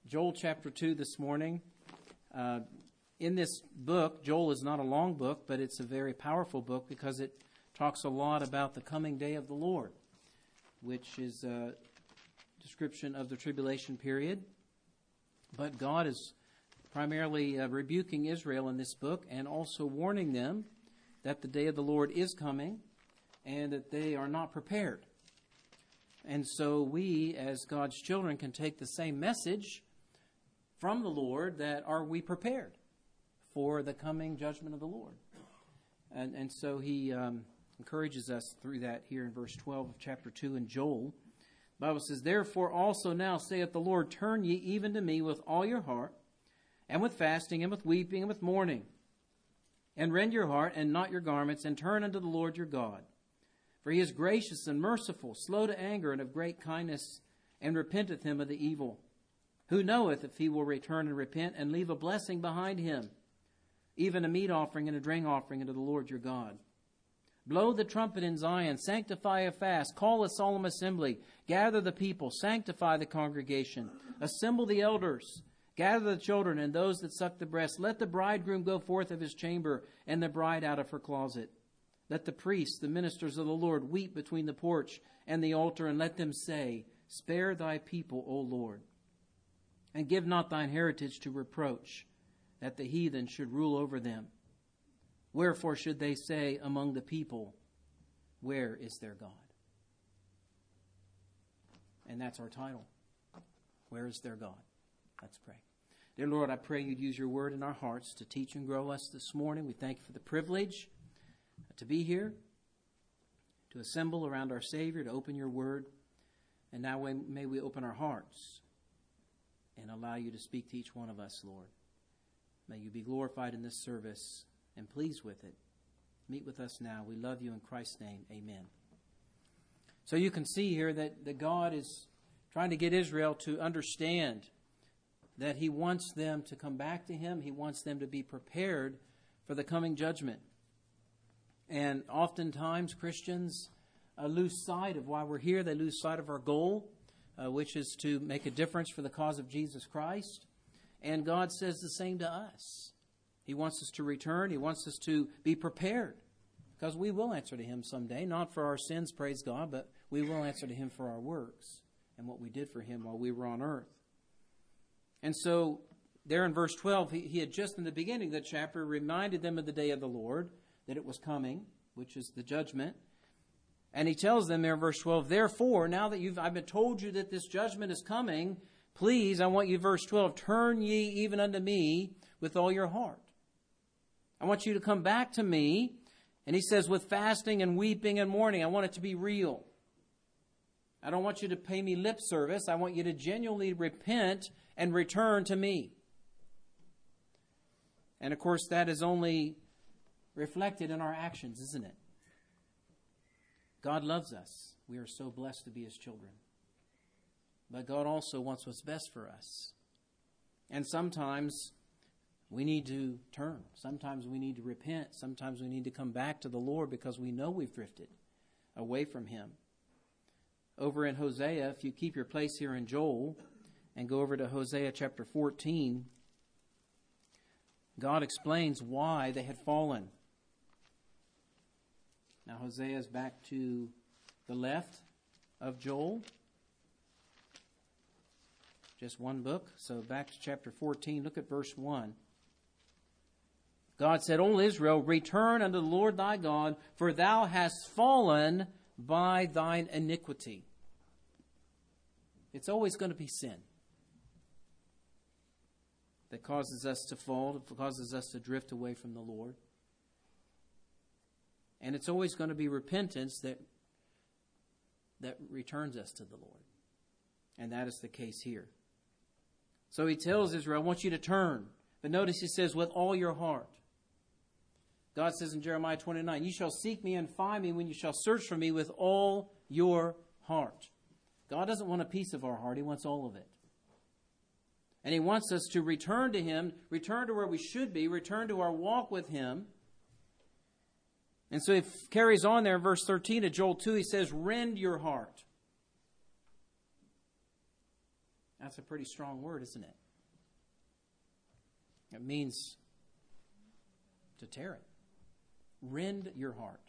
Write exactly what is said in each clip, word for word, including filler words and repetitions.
Joel chapter two this morning. Uh, in this book, Joel is not a long book, but it's a very powerful book because it talks a lot about the coming day of the Lord, which is a description of the tribulation period. But God is primarily uh, rebuking Israel in this book and also warning them that the day of the Lord is coming and that they are not prepared. And so we, as God's children, can take the same message from the Lord, that are we prepared for the coming judgment of the Lord? And, and so he um, encourages us through that here in verse twelve of chapter two in Joel. The Bible says, "Therefore also now saith the Lord, turn ye even to me with all your heart, and with fasting, and with weeping, and with mourning. And rend your heart, and not your garments, and turn unto the Lord your God. For he is gracious and merciful, slow to anger, and of great kindness, and repenteth him of the evil. Who knoweth if he will return and repent, and leave a blessing behind him, even a meat offering and a drink offering unto the Lord your God? Blow the trumpet in Zion, sanctify a fast, call a solemn assembly, gather the people, sanctify the congregation, assemble the elders, gather the children and those that suck the breast. Let the bridegroom go forth of his chamber, and the bride out of her closet. Let the priests, the ministers of the Lord, weep between the porch and the altar, and let them say, Spare thy people, O Lord. And give not thine heritage to reproach, that the heathen should rule over them. Wherefore should they say among the people, Where is their God?" And that's our title. Where is their God? Let's pray. Dear Lord, I pray you'd use your word in our hearts to teach and grow us this morning. We thank you for the privilege to be here, to assemble around our Savior, to open your word. And now may we open our hearts and allow you to speak to each one of us, Lord. May you be glorified in this service and pleased with it. Meet with us now. We love you in Christ's name. Amen. So you can see here that, that God is trying to get Israel to understand that he wants them to come back to him. He wants them to be prepared for the coming judgment. And oftentimes Christians uh, lose sight of why we're here. They lose sight of our goal, uh, which is to make a difference for the cause of Jesus Christ. And God says the same to us. He wants us to return. He wants us to be prepared, because we will answer to him someday, not for our sins, praise God, but we will answer to him for our works and what we did for him while we were on earth. And so there in verse twelve, he, he had just in the beginning of the chapter reminded them of the day of the Lord, that it was coming, which is the judgment. And he tells them there in verse twelve, "Therefore, now that you've I've been told you that this judgment is coming, please, I want you, verse twelve, turn ye even unto me with all your heart." I want you to come back to me. And he says, with fasting and weeping and mourning. I want it to be real. I don't want you to pay me lip service. I want you to genuinely repent and return to me. And of course, that is only reflected in our actions, isn't it? God loves us. We are so blessed to be his children. But God also wants what's best for us. And sometimes we need to turn. Sometimes we need to repent. Sometimes we need to come back to the Lord because we know we've drifted away from him. Over in Hosea, if you keep your place here in Joel and go over to Hosea chapter fourteen, God explains why they had fallen. Now Hosea is back to the left of Joel. Just one book. So back to chapter fourteen, look at verse one. God said, O Israel, return unto the Lord thy God, for thou hast fallen by thine iniquity. It's always going to be sin that causes us to fall, that causes us to drift away from the Lord. And it's always going to be repentance that, that returns us to the Lord. And that is the case here. So he tells Israel, I want you to turn. But notice he says, with all your heart. God says in Jeremiah twenty-nine, you shall seek me and find me when you shall search for me with all your heart. God doesn't want a piece of our heart. He wants all of it. And he wants us to return to him, return to where we should be, return to our walk with him. And so he carries on there in verse thirteen of Joel two. He says, rend your heart. That's a pretty strong word, isn't it? It means to tear it. Rend your heart.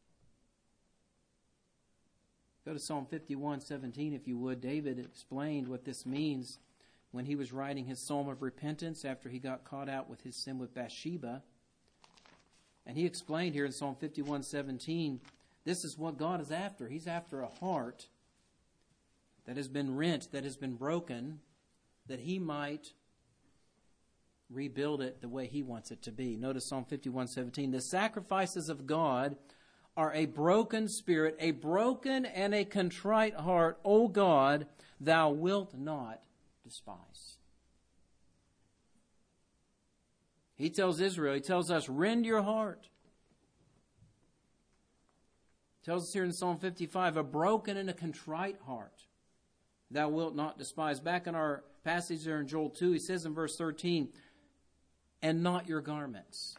Go to Psalm fifty-one seventeen, if you would. David explained what this means when he was writing his psalm of repentance after he got caught out with his sin with Bathsheba. And he explained here in Psalm fifty-one seventeen, this is what God is after. He's after a heart that has been rent, that has been broken, that he might rebuild it the way he wants it to be. Notice Psalm fifty-one seventeen. The sacrifices of God are a broken spirit, a broken and a contrite heart, O God, thou wilt not despise. He tells Israel, he tells us, rend your heart. He tells us here in Psalm fifty-five, a broken and a contrite heart thou wilt not despise. Back in our passage there in Joel two, he says in verse thirteen, and not your garments.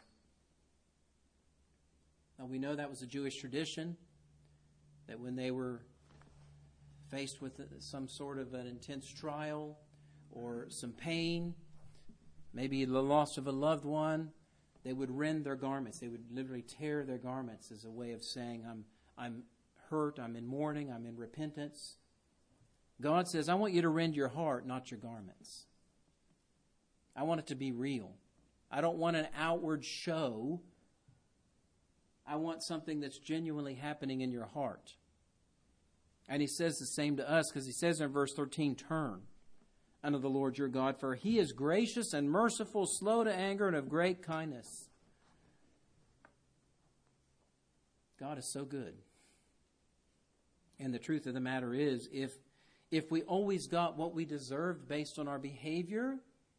Now we know that was a Jewish tradition, that when they were faced with some sort of an intense trial or some pain, maybe the loss of a loved one, they would rend their garments. They would literally tear their garments as a way of saying, I'm, I'm hurt, I'm in mourning, I'm in repentance. God says, I want you to rend your heart, not your garments. I want it to be real. I don't want an outward show. I want something that's genuinely happening in your heart. And he says the same to us, because he says in verse thirteen, turn unto the Lord your God, for he is gracious and merciful, slow to anger, and of great kindness. God is so good. And the truth of the matter is, if if we always got what we deserved based on our behavior,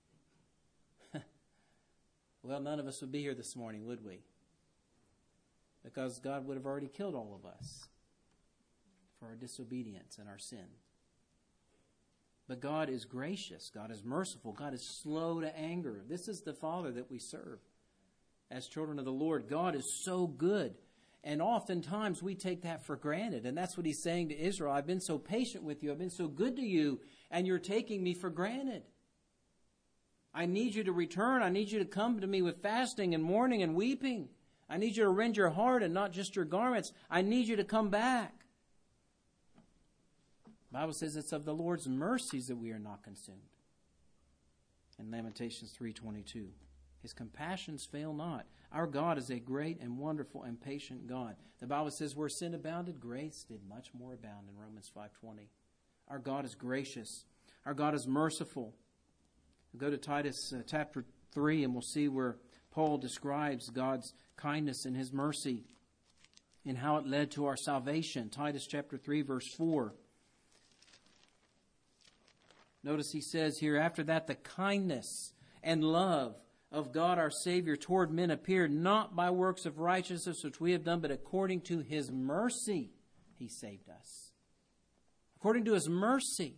well, none of us would be here this morning, would we? Because God would have already killed all of us for our disobedience and our sin. But God is gracious. God is merciful. God is slow to anger. This is the Father that we serve as children of the Lord. God is so good. And oftentimes we take that for granted. And that's what he's saying to Israel. I've been so patient with you. I've been so good to you. And you're taking me for granted. I need you to return. I need you to come to me with fasting and mourning and weeping. I need you to rend your heart and not just your garments. I need you to come back. The Bible says it's of the Lord's mercies that we are not consumed. In Lamentations three twenty-two. His compassions fail not. Our God is a great and wonderful and patient God. The Bible says where sin abounded, grace did much more abound in Romans five twenty. Our God is gracious. Our God is merciful. We'll go to Titus uh, chapter three and we'll see where Paul describes God's kindness and his mercy and how it led to our salvation. Titus chapter three verse four. Notice he says here, after that the kindness and love of God our Savior toward men appeared, not by works of righteousness which we have done, but according to his mercy he saved us. According to his mercy.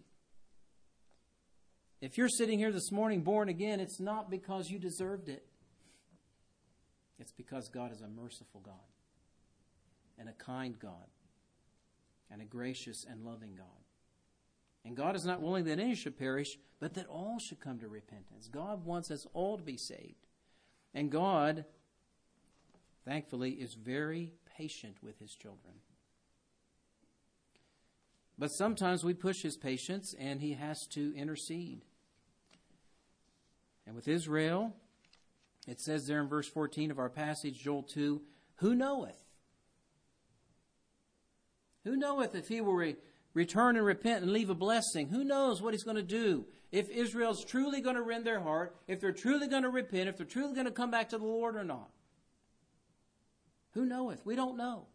If you're sitting here this morning born again, it's not because you deserved it. It's because God is a merciful God and a kind God and a gracious and loving God. And God is not willing that any should perish, but that all should come to repentance. God wants us all to be saved. And God, thankfully, is very patient with his children. But sometimes we push his patience and he has to intercede. And with Israel, it says there in verse fourteen of our passage, Joel two, who knoweth? Who knoweth if he will re- return and repent and leave a blessing? Who knows what he's going to do? If Israel's truly going to rend their heart, if they're truly going to repent, if they're truly going to come back to the Lord or not. Who knoweth? We don't know.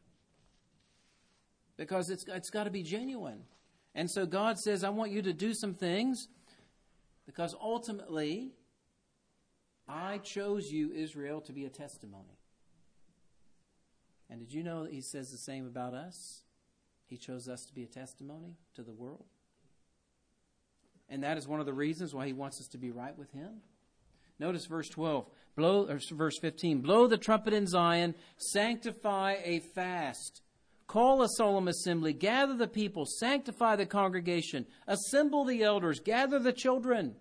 Because it's, it's got to be genuine. And so God says, I want you to do some things because ultimately I chose you, Israel, to be a testimony. And did you know that he says the same about us? He chose us to be a testimony to the world. And that is one of the reasons why he wants us to be right with him. Notice verse twelve, blow, or verse fifteen. Blow the trumpet in Zion, sanctify a fast. Call a solemn assembly, gather the people, sanctify the congregation, assemble the elders, gather the children.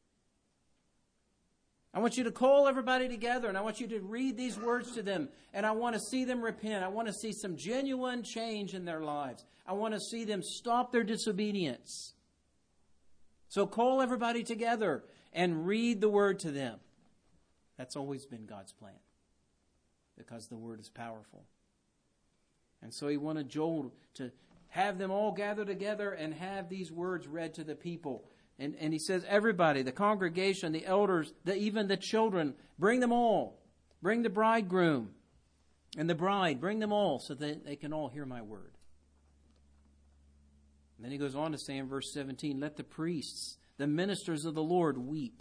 I want you to call everybody together, and I want you to read these words to them, and I want to see them repent. I want to see some genuine change in their lives. I want to see them stop their disobedience. So call everybody together and read the word to them. That's always been God's plan, because the word is powerful. And so he wanted Joel to have them all gather together and have these words read to the people. And, and he says, everybody, the congregation, the elders, the, even the children, bring them all. Bring the bridegroom and the bride. Bring them all so that they can all hear my word. And then he goes on to say in verse seventeen, let the priests, the ministers of the Lord, weep.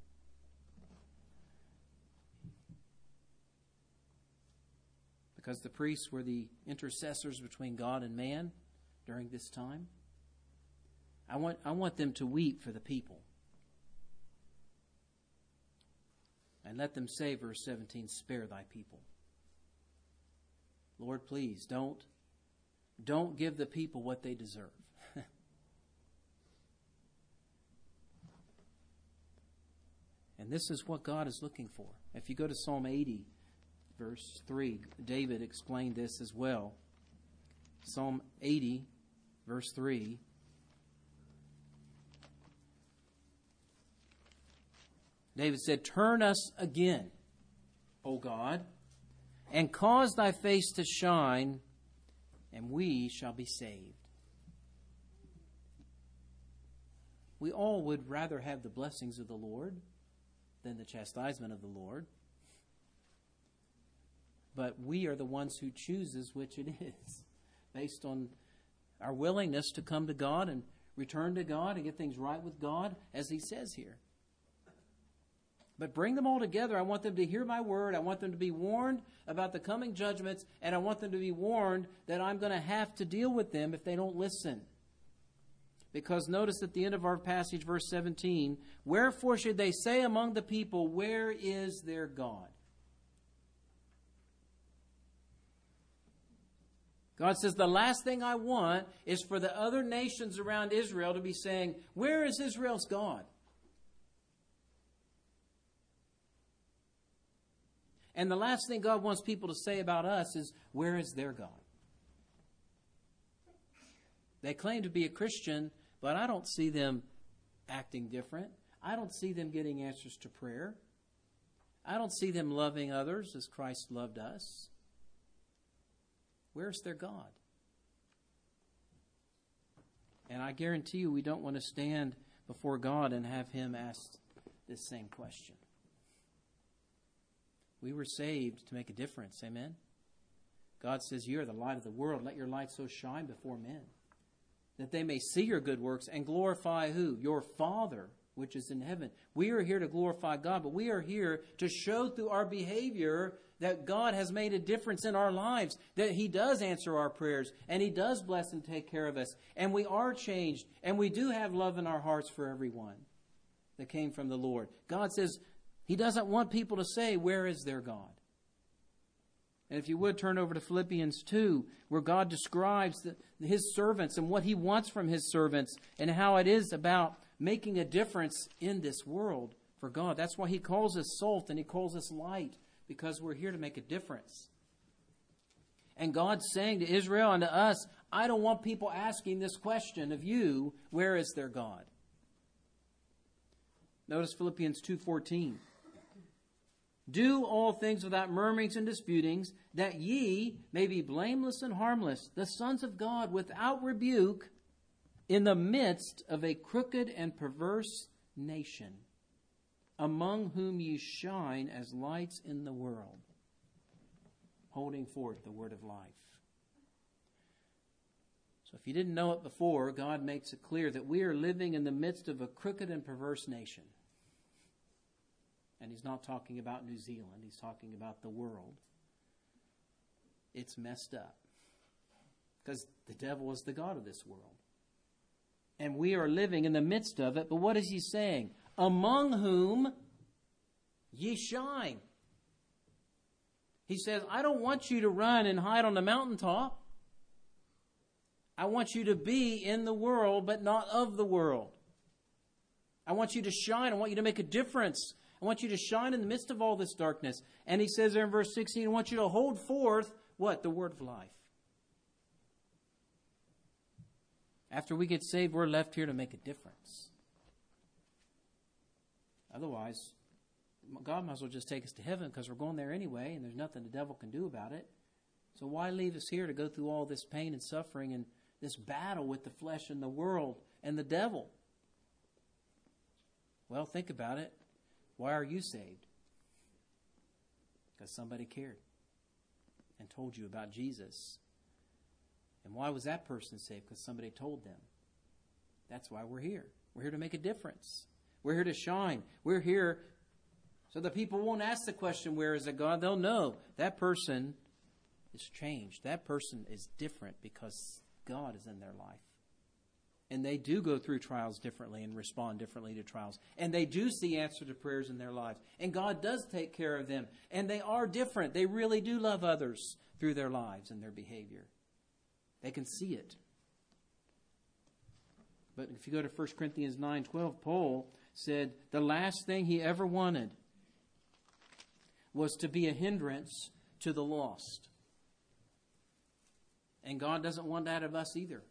Because the priests were the intercessors between God and man during this time. I want, I want them to weep for the people. And let them say, verse seventeen, spare thy people. Lord, please, don't, don't give the people what they deserve. And this is what God is looking for. If you go to Psalm eighty, verse three, David explained this as well. Psalm eighty, verse three. David said, turn us again, O God, and cause thy face to shine, and we shall be saved. We all would rather have the blessings of the Lord than the chastisement of the Lord. But we are the ones who chooses which it is, based on our willingness to come to God and return to God and get things right with God, as he says here. But bring them all together. I want them to hear my word. I want them to be warned about the coming judgments, and I want them to be warned that I'm going to have to deal with them if they don't listen. Because notice at the end of our passage, verse seventeen, wherefore should they say among the people, where is their God? God says, the last thing I want is for the other nations around Israel to be saying, where is Israel's God? And the last thing God wants people to say about us is, where is their God? They claim to be a Christian, but I don't see them acting different. I don't see them getting answers to prayer. I don't see them loving others as Christ loved us. Where's their God? And I guarantee you we don't want to stand before God and have him ask this same question. We were saved to make a difference. Amen? God says, you are the light of the world. Let your light so shine before men, that they may see your good works and glorify who? Your Father, which is in heaven. We are here to glorify God, but we are here to show through our behavior that God has made a difference in our lives, that he does answer our prayers, and he does bless and take care of us, and we are changed, and we do have love in our hearts for everyone that came from the Lord. God says he doesn't want people to say, where is their God? And if you would, turn over to Philippians two, where God describes the, his servants and what he wants from his servants and how it is about making a difference in this world for God. That's why he calls us salt and he calls us light, because we're here to make a difference. And God's saying to Israel and to us, I don't want people asking this question of you, where is their God? Notice Philippians two fourteen. Do all things without murmurings and disputings, that ye may be blameless and harmless, the sons of God without rebuke, in the midst of a crooked and perverse nation, among whom ye shine as lights in the world, holding forth the word of life. So if you didn't know it before, God makes it clear that we are living in the midst of a crooked and perverse nation. And he's not talking about New Zealand. He's talking about the world. It's messed up. Because the devil is the god of this world. And we are living in the midst of it. But what is he saying? Among whom ye shine. He says, I don't want you to run and hide on the mountaintop. I want you to be in the world, but not of the world. I want you to shine. I want you to make a difference. I want you to shine in the midst of all this darkness. And he says there in verse sixteen, I want you to hold forth, what? The word of life. After we get saved, we're left here to make a difference. Otherwise, God might as well just take us to heaven because we're going there anyway, and there's nothing the devil can do about it. So why leave us here to go through all this pain and suffering and this battle with the flesh and the world and the devil? Well, think about it. Why are you saved? Because somebody cared and told you about Jesus. And why was that person saved? Because somebody told them. That's why we're here. We're here to make a difference. We're here to shine. We're here so that people won't ask the question, where is it God? They'll know that person is changed. That person is different because God is in their life. And they do go through trials differently and respond differently to trials. And they do see answer to prayers in their lives. And God does take care of them. And they are different. They really do love others through their lives and their behavior. They can see it. But if you go to First Corinthians nine twelve, Paul said the last thing he ever wanted was to be a hindrance to the lost. And God doesn't want that of us either.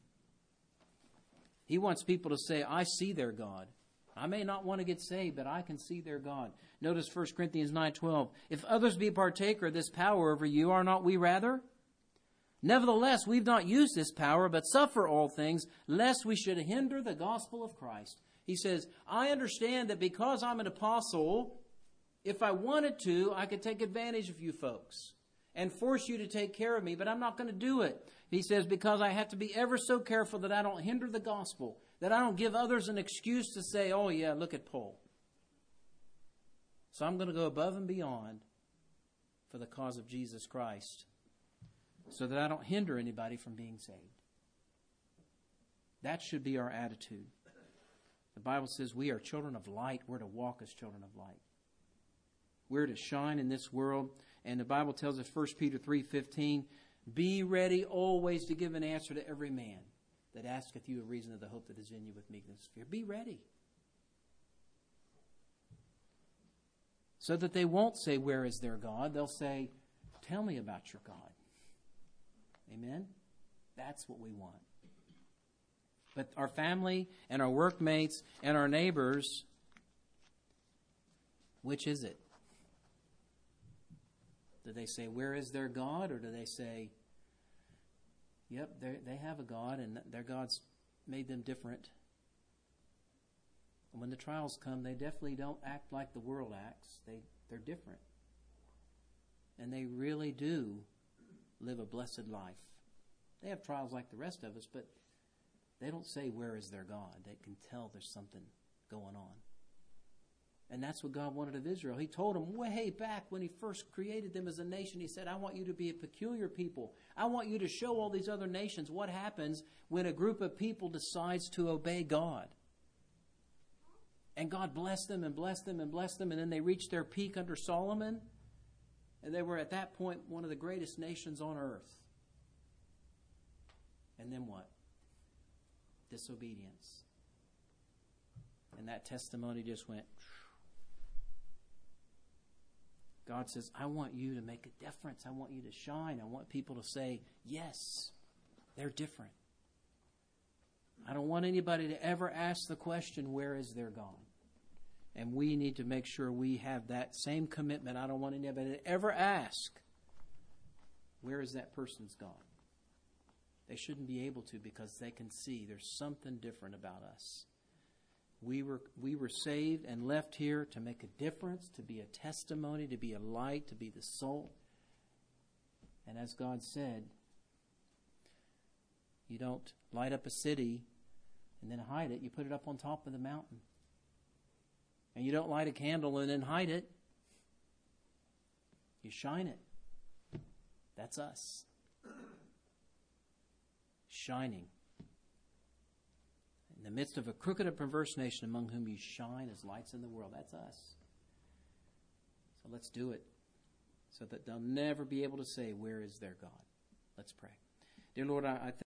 He wants people to say, I see their God. I may not want to get saved, but I can see their God. Notice First Corinthians nine twelve. If others be partaker of this power over you, are not we rather? Nevertheless, we've not used this power, but suffer all things, lest we should hinder the gospel of Christ. He says, I understand that because I'm an apostle, if I wanted to, I could take advantage of you folks and force you to take care of me, but I'm not going to do it. He says, because I have to be ever so careful that I don't hinder the gospel, that I don't give others an excuse to say, oh yeah, look at Paul. So I'm going to go above and beyond for the cause of Jesus Christ, so that I don't hinder anybody from being saved. That should be our attitude. The Bible says we are children of light. We're to walk as children of light. We're to shine in this world. And the Bible tells us, First Peter three fifteen, be ready always to give an answer to every man that asketh you a reason of the hope that is in you with meekness and fear. Be ready. So that they won't say, where is their God? They'll say, tell me about your God. Amen? That's what we want. But our family and our workmates and our neighbors, which is it? Do they say, where is their God? Or do they say, yep, they have a God and their God's made them different. And when the trials come, they definitely don't act like the world acts. They, they're different. And they really do live a blessed life. They have trials like the rest of us, but they don't say, where is their God? They can tell there's something going on. And that's what God wanted of Israel. He told them way back when he first created them as a nation, he said, I want you to be a peculiar people. I want you to show all these other nations what happens when a group of people decides to obey God. And God blessed them and blessed them and blessed them, and then they reached their peak under Solomon, and they were at that point one of the greatest nations on earth. And then what? Disobedience. And that testimony just went. God says, I want you to make a difference. I want you to shine. I want people to say, yes, they're different. I don't want anybody to ever ask the question, where is their God? And we need to make sure we have that same commitment. I don't want anybody to ever ask, where is that person's God? They shouldn't be able to, because they can see there's something different about us. We were we were saved and left here to make a difference, to be a testimony, to be a light, to be the salt. And as God said, you don't light up a city and then hide it. You put it up on top of the mountain. And you don't light a candle and then hide it. You shine it. That's us. Shining. In the midst of a crooked and perverse nation, among whom you shine as lights in the world. That's us. So let's do it, so that they'll never be able to say, where is their God? Let's pray. Dear Lord, I, I thank